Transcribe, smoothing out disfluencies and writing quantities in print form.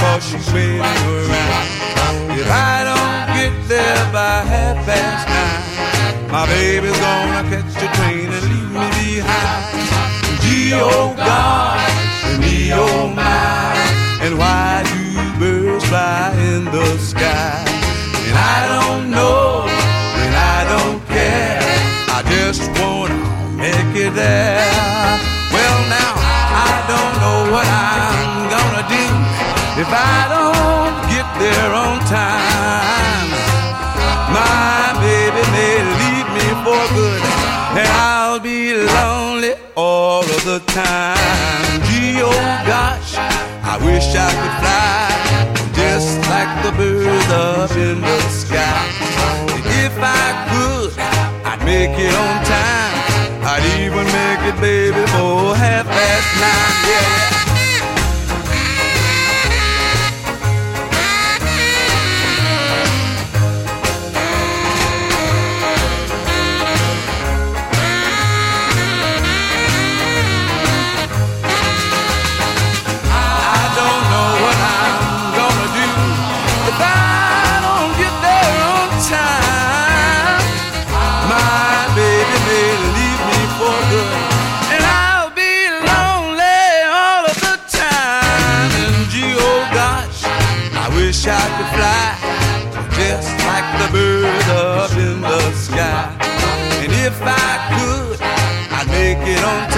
'cause she's waiting around. If I don't get there by 9:30, my baby's gonna catch a train and leave me behind. Gee, oh God, and me, oh my, and why do birds fly in the sky? And I don't know, and I don't care, I just wanna make it there. Well now, I don't know what I'm gonna do if I don't get there on time. My baby may leave me for good, and I'll be lonely all of the time. Gee, oh gosh, I wish I could fly just like the birds up in the sky. If I could, I'd make it on time. I'd even make it, baby, for 9:30, yeah. Wish I could fly just like the bird up in the sky. And if I could, I'd make it on